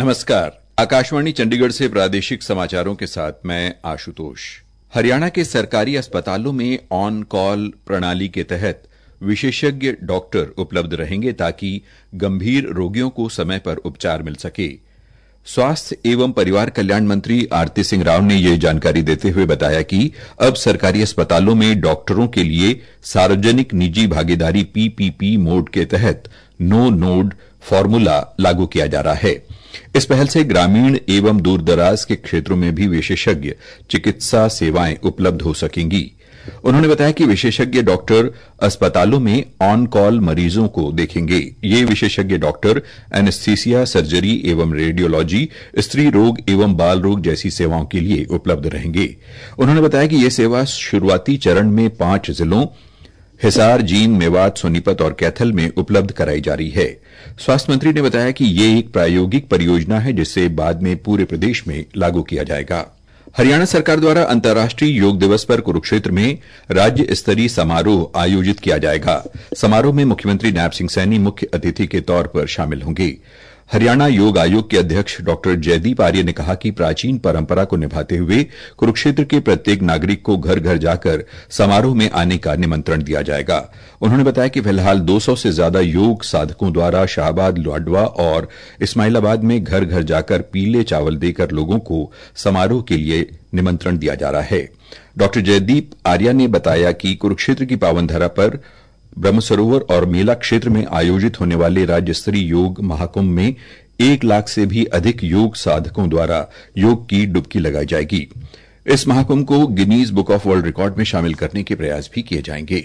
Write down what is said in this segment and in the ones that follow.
नमस्कार। आकाशवाणी चंडीगढ़ से प्रादेशिक समाचारों के साथ मैं आशुतोष। हरियाणा के सरकारी अस्पतालों में ऑन कॉल प्रणाली के तहत विशेषज्ञ डॉक्टर उपलब्ध रहेंगे ताकि गंभीर रोगियों को समय पर उपचार मिल सके। स्वास्थ्य एवं परिवार कल्याण मंत्री आरती सिंह राव ने यह जानकारी देते हुए बताया कि अब सरकारी अस्पतालों में डॉक्टरों के लिए सार्वजनिक निजी भागीदारी पीपीपी मोड के तहत नो नोड फार्मूला लागू किया जा रहा है। इस पहल से ग्रामीण एवं दूरदराज के क्षेत्रों में भी विशेषज्ञ चिकित्सा सेवाएं उपलब्ध हो सकेंगी। उन्होंने बताया कि विशेषज्ञ डॉक्टर अस्पतालों में ऑन कॉल मरीजों को देखेंगे। ये विशेषज्ञ डॉक्टर एनेस्थीसिया, सर्जरी एवं रेडियोलॉजी, स्त्री रोग एवं बाल रोग जैसी सेवाओं के लिए उपलब्ध रहेंगे। उन्होंने बताया कि यह सेवा शुरुआती चरण में 5 जिलों हिसार, जींद, मेवात, सोनीपत और कैथल में उपलब्ध कराई जा रही है। स्वास्थ्य मंत्री ने बताया कि ये एक प्रायोगिक परियोजना है जिसे बाद में पूरे प्रदेश में लागू किया जाएगा। हरियाणा सरकार द्वारा अंतर्राष्ट्रीय योग दिवस पर कुरुक्षेत्र में राज्य स्तरीय समारोह आयोजित किया जाएगा। समारोह में मुख्यमंत्री नायब सिंह सैनी मुख्य अतिथि के तौर पर शामिल होंगे। हरियाणा योग आयोग के अध्यक्ष डॉक्टर जयदीप आर्य ने कहा कि प्राचीन परंपरा को निभाते हुए कुरुक्षेत्र के प्रत्येक नागरिक को घर घर जाकर समारोह में आने का निमंत्रण दिया जाएगा। उन्होंने बताया कि फिलहाल 200 से ज्यादा योग साधकों द्वारा शाहबाद, लाडवा और इस्माइलाबाद में घर घर जाकर पीले चावल देकर लोगों को समारोह के लिए निमंत्रण दिया जा रहा है। डॉक्टर जयदीप आर्य ने बताया कि कुरुक्षेत्र की पावन धरा पर ब्रह्मसरोवर और मेला क्षेत्र में आयोजित होने वाले राज्य स्तरीय योग महाकुंभ में 1 लाख से भी अधिक योग साधकों द्वारा योग की डुबकी लगाई जाएगी। इस महाकुंभ को Guinness book of world record में शामिल करने के प्रयास भी किए जाएंगे।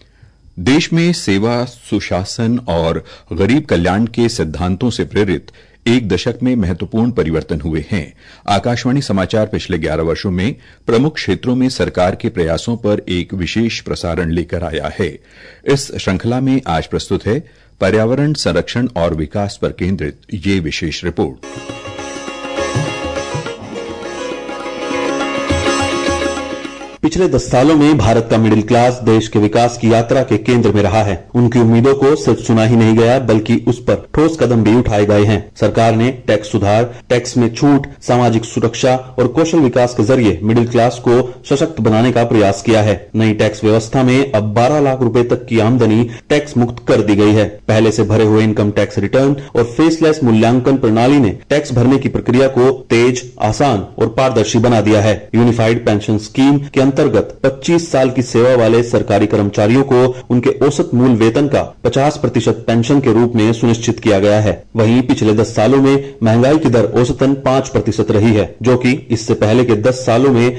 देश में सेवा, सुशासन और गरीब कल्याण के सिद्धांतों से प्रेरित 1 दशक में महत्वपूर्ण परिवर्तन हुए हैं। आकाशवाणी समाचार पिछले 11 वर्षों में प्रमुख क्षेत्रों में सरकार के प्रयासों पर एक विशेष प्रसारण लेकर आया है। इस श्रृंखला में आज प्रस्तुत है पर्यावरण संरक्षण और विकास पर केंद्रित ये विशेष रिपोर्ट। पिछले 10 सालों में भारत का मिडिल क्लास देश के विकास की यात्रा के केंद्र में रहा है। उनकी उम्मीदों को सिर्फ सुना ही नहीं गया बल्कि उस पर ठोस कदम भी उठाए गए हैं। सरकार ने टैक्स सुधार, टैक्स में छूट, सामाजिक सुरक्षा और कौशल विकास के जरिए मिडिल क्लास को सशक्त बनाने का प्रयास किया है। नई टैक्स व्यवस्था में अब 12 लाख रुपए तक की आमदनी टैक्स मुक्त कर दी गई है। पहले से भरे हुए इनकम टैक्स रिटर्न और फेसलेस मूल्यांकन प्रणाली ने टैक्स भरने की प्रक्रिया को तेज, आसान और पारदर्शी बना दिया है। यूनिफाइड पेंशन स्कीम के अंतर्गत 25 साल की सेवा वाले सरकारी कर्मचारियों को उनके औसत मूल वेतन का 50% पेंशन के रूप में सुनिश्चित किया गया है। वहीं पिछले 10 सालों में महंगाई की दर औसतन 5% रही है, जो कि इससे पहले के 10 सालों में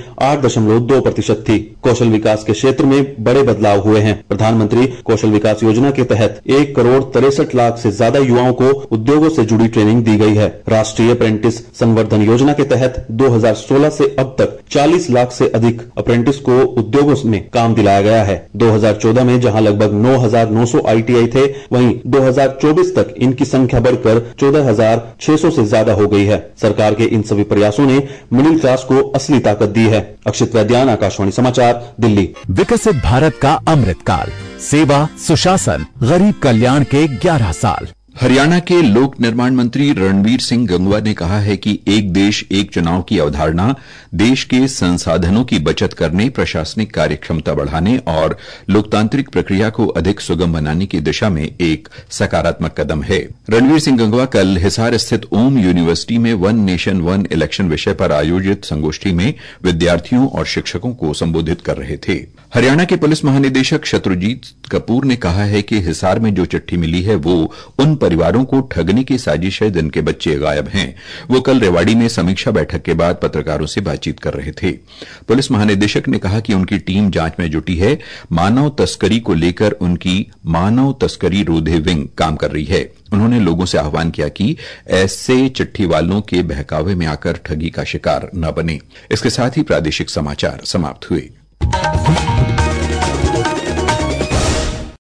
8.2% थी। कौशल विकास के क्षेत्र में बड़े बदलाव हुए हैं। प्रधानमंत्री कौशल विकास योजना के तहत 1 करोड़ 63 लाख से ज्यादा युवाओं को उद्योगों से जुड़ी ट्रेनिंग दी गई है। राष्ट्रीय अप्रेंटिस संवर्धन योजना के तहत 2016 से अब तक 40 लाख से अधिक अप्रेंटिस को उद्योगों में काम दिलाया गया है। 2014 में जहां लगभग 9,900 आईटीआई थे, वहीं 2024 तक इनकी संख्या बढ़कर 14,600 से ज्यादा हो गई है। सरकार के इन सभी प्रयासों ने मिडिल क्लास को असली ताकत दी है। अक्षित वैद्यान, आकाशवाणी समाचार, दिल्ली। विकसित भारत का अमृतकाल, सेवा, सुशासन, गरीब कल्याण के 11 साल। हरियाणा के लोक निर्माण मंत्री रणवीर सिंह गंगवा ने कहा है कि एक देश एक चुनाव की अवधारणा देश के संसाधनों की बचत करने, प्रशासनिक कार्यक्षमता बढ़ाने और लोकतांत्रिक प्रक्रिया को अधिक सुगम बनाने की दिशा में एक सकारात्मक कदम है। रणवीर सिंह गंगवा कल हिसार स्थित ओम यूनिवर्सिटी में 1 नेशन 1 इलेक्शन विषय पर आयोजित संगोष्ठी में विद्यार्थियों और शिक्षकों को संबोधित कर रहे थे। हरियाणा के पुलिस महानिदेशक शत्रुजीत कपूर ने कहा है कि हिसार में जो चिट्ठी मिली है वो उन परिवारों को ठगने की साजिश है जिनके बच्चे गायब हैं। वो कल रेवाड़ी में समीक्षा बैठक के बाद पत्रकारों से बातचीत कर रहे थे। पुलिस महानिदेशक ने कहा कि उनकी टीम जांच में जुटी है। मानव तस्करी को लेकर उनकी मानव तस्करी रोधे विंग काम कर रही है। उन्होंने लोगों से आह्वान किया कि ऐसे चिट्ठी वालों के बहकावे में आकर ठगी का शिकार न बने। इसके साथ ही प्रादेशिक समाचार समाप्त हुए।